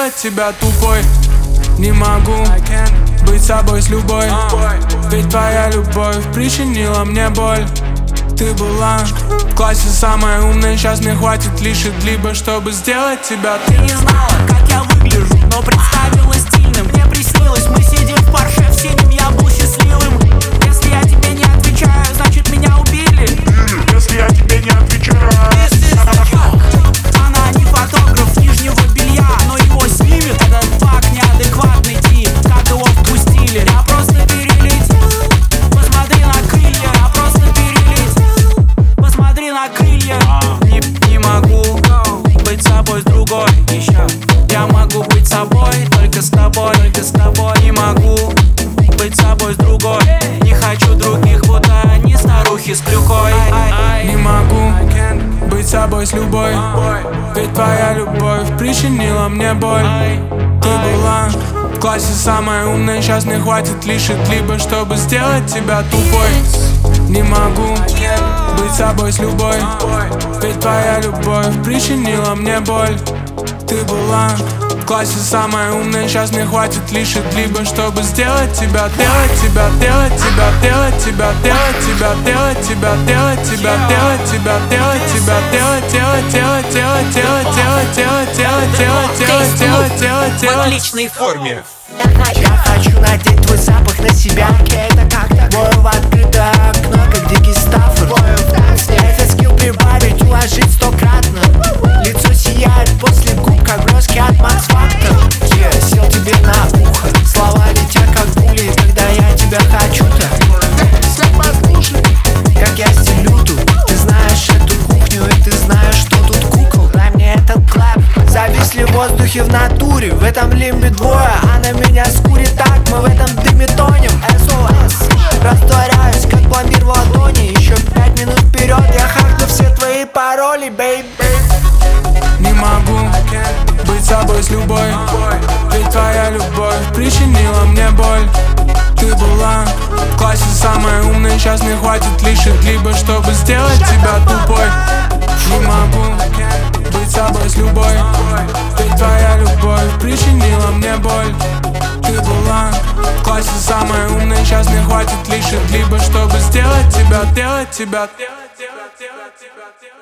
сделать тебя тупой. Не могу быть собой с любой, ведь твоя любовь причинила мне боль. Ты была в классе самая умная, сейчас мне хватит либо чтобы сделать тебя. Ты не знала, как я выгляжу, но представила стильным. Мне приснилось, мы сидим в Порше в синем, я был счастливым. Если я тебе не отвечаю, значит меня убили. Если я тебе не отвечаю, она не фотограф нижнего белья, но его снимет этот факт, неадекватный тип. Как его впустили? Я просто перелетел. Посмотри на крылья, я просто перелетел. Посмотри на крылья. Не могу быть собой с другой еще. Я могу быть собой только с тобой, только с тобой. Не могу быть собой с другой. Не хочу других, будто они старухи с клюкой. Не могу быть собой с любой, ведь твоя любовь причинила мне боль. Ты была в классе самая умная, сейчас мне хватит либо чтобы сделать тебя тупой. Не могу быть собой с любой, ведь твоя любовь причинила мне боль. Ты была в классе самая умная, сейчас мне хватит либо чтобы сделать тебя, делать тебя, делать тебя, делать тебя, делать тебя, делать тебя, делать тебя, делать тебя, делать тебя, делать, делать, делать, делать, делать, делать, делать, делать, делать, делать, делать, делать. В отличной форме. Я хочу надеть твой запах на себя. Это как-то бою в открытое окно, как дикий стаффорд. Этот скилл прибавить, уложить 100-кратно. Лицо сияет после губ, как броски от Max Factor. Я сел тебе на ухо, слова летят как пули, когда я тебя хочу-то. Как я стелю тут, ты знаешь эту кухню, и ты знаешь, что тут кукол. Дай мне этот клэп. Зависли в воздухе в натуре, в этом лимбе двое. Она меня скурит так, мы в этом дыме тонем. SOS, растворяюсь, как пломбир в ладони. Еще 5 минут вперед, я хакну все твои пароли, бейб. Не могу быть собой с любой, ведь твоя любовь причинила мне боль. Ты была в классе самая умная, сейчас мне хватит либо чтобы сделать тебя тупой. Не могу быть собой с любой, ведь твоя любовь причинила мне боль. Ты была в классе самая умная, сейчас мне хватит либо чтобы сделать тебя, делать тебя, делать тебя, делать тебя, делать.